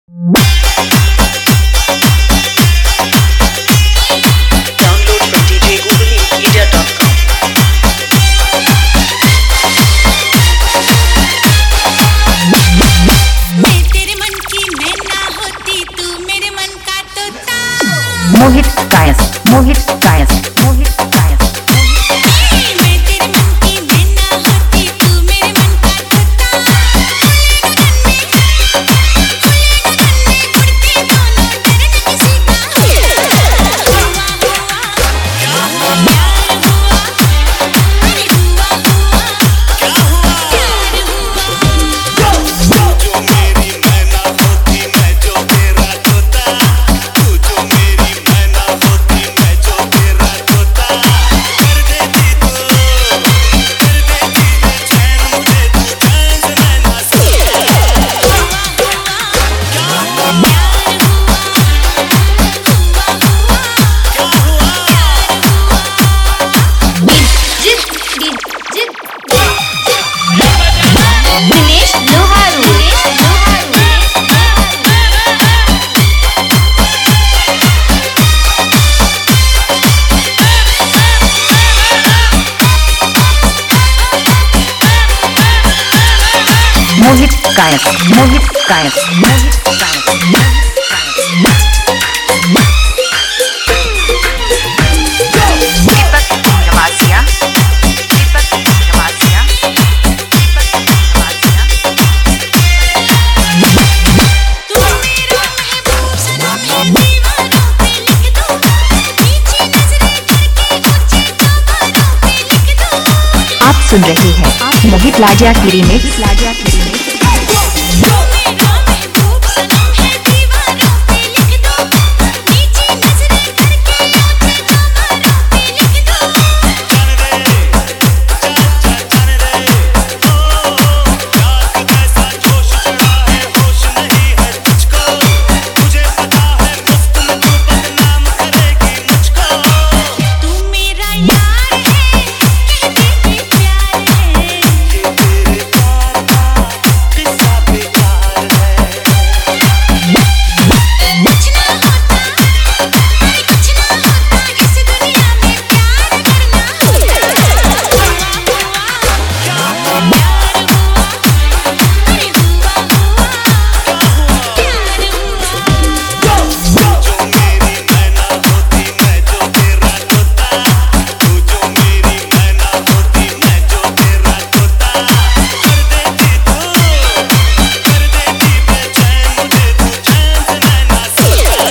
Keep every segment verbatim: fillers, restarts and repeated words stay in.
Download from d j google media dot com. मैं तेरे मन की मैं ना होती तू मेरे मन का तोता। मोहित कायस मोहित कायस मोहित कायस मैं तेरे मन की मैं ना होती तू मेरे मन का तोता। खुलेगा गगन में उड़ते दोनों डर न किसी का। हुआ हुआ क्या हुआ प्यार हुआ अरे हुआ हुआ क्या हुआ प्यार हुआ। जो मेरी मैना होती मैं जो तेरा तोता, तू जो मेरी मैना होती मैं जो तेरा तोता, कर देती तू कर देती बेचैन मुझे तू चैन से नैना से। हुआ हुआ क्या हुआ प्यार हुआ हुआ हुआ क्या हुआ जिद जिद जिद दिनेश लोहारू दिनेश लोहारू मोहित कायस मोहित कायस मोहित कायस मोहित कायस दीपक नवासिया दीपक नवासिया दीपक नवासिया तुम मेरा महबूब सनम है दीवारों पे लिख दो नीची नजरें करके ऊंची कमरों पे लिख दो। आप सुन रहे हैं मोहित लाजिया की रिमिक्स लाजिया की रिमिक्स तुम मेरा महबूब सनम है दीवारों पे लिख दो नीची नजरें करके ऊंची कमरों पे लिख दो। जाने दे चाचा जाने दे ओ प्यार का कैसा जोश चढ़ा है होश नहीं है तुझको, मुझे पता है मुफ्त में तू बदनाम करेगी मुझको। तू मेरा यार है कहते थे प्यार है। ये तेरे प्यार का किस्सा बेकार है। कुछ ना होता अरे कुछ ना होता इस दुनिया में प्यार करना। हुआ हुआ क्या हुआ प्यार हुआ अरे हुआ हुआ प्यार हुआ। जो मेरी मैना होती मैं जो तेरा तोता, तू जो मेरी मैना होती मैं जो तेरा तोता, कर देती तू कर देती बेचैन मुझे तू चैन से नैना से। हुआ हुआ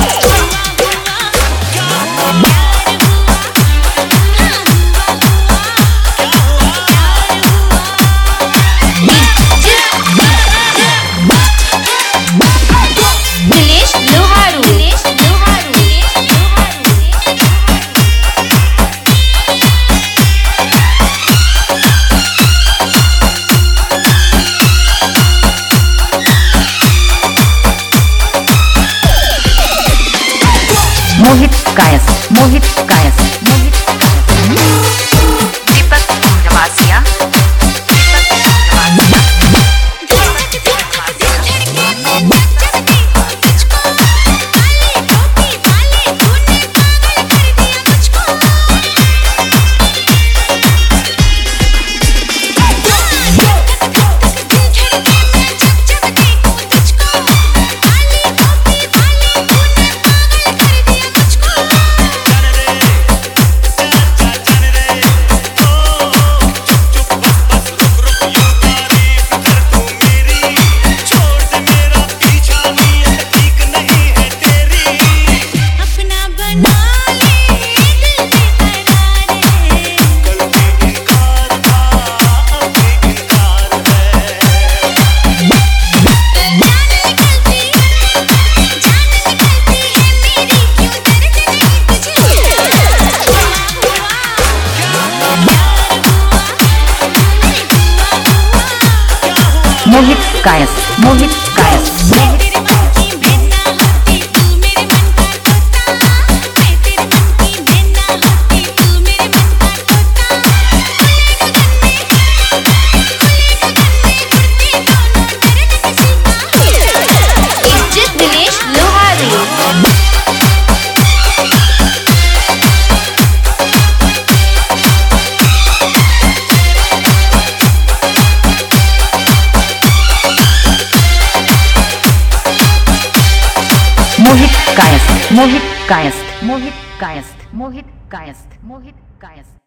क्या हुआ प्यार हुआ हाँ हुआ हुआ क्या हुआ प्यार हुआ। दिनेश लोहारू दिनेश लोहारू दिनेश लोहारू मोहित कायस मोहित कायस मोहित कायस दीपक नवासिया दीपक नवासिया धक धक धक दिल धड़के मैं जब जब देखूं तुझको काली टोपी वाले तूने पागल कर दिया मुझको। धक धक धक दिल धड़के मैं जब जब देखूं तुझको काली टोपी वाले तूने पागल कर दिया मुझको। जाने दे कायस्थ मोहित कायस्थ मोहित कायस्थ मोहित कायस्थ मोहित कायस्थ